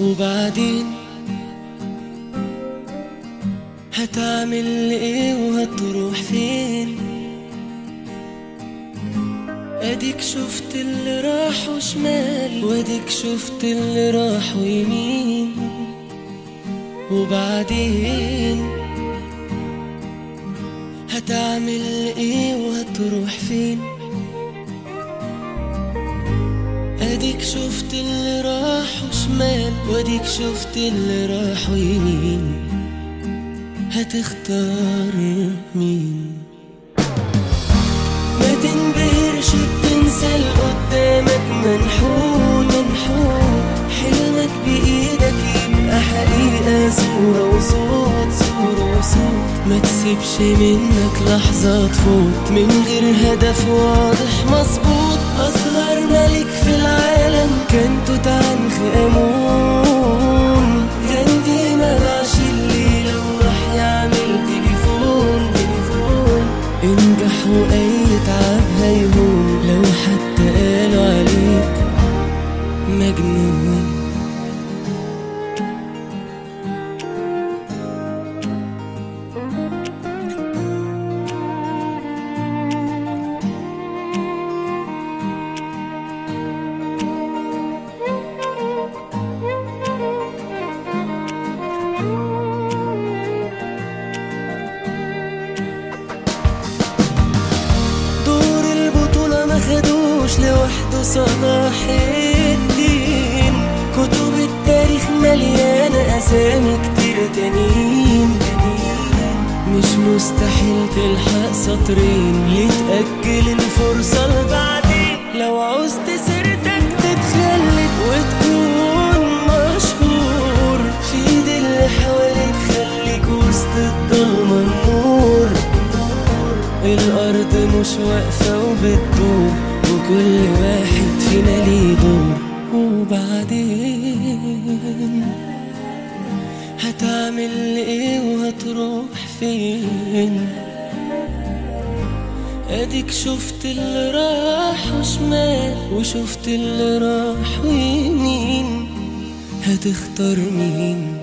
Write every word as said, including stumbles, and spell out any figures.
وبعدين هتعمل ايه وهتروح فين؟ اديك شفت اللي راحوا شمال واديك شفت اللي راحوا يمين، وبعدين هتعمل ايه وهتروح فين؟ اديك شفت اللي راحوا شمال واديك شفت اللي راحوا يمين، هتختار مين؟ ما تنبهرش بتنسى اللي قدامك منحوت منحوت، حلمك بإيدك يبقى حقيقة، صورة وصوت صورة وصوت. ما تسيبش منك لحظة تفوت من غير هدف واضح مظبوط. أصغر ملك في العالم كان توت عنخ آمون، غاندي ما باعش الليلة وراح يعمل تليفون تليفون. انجح وأي تعب هيهون لو حتى قالوا عليك مجنون. مخدوش لوحده صلاح الدين، كتب التاريخ مليانة أسامي كتير تانيين. مش مستحيل تلحق سطرين، ليه تأجل الفرصة لبعدين؟ لو عوزت سيرتك تتخلد وتكون مشهور، في ايد اللي حواليك خليك وسط الضلمة النور. الأرض مش واقفة وبتدور، وكل واحد فينا ليه دور. وبعدين هتعمل ايه وهتروح فين؟ اديك شفت اللي راح شمال وشفت اللي راح يمين، هتختار مين؟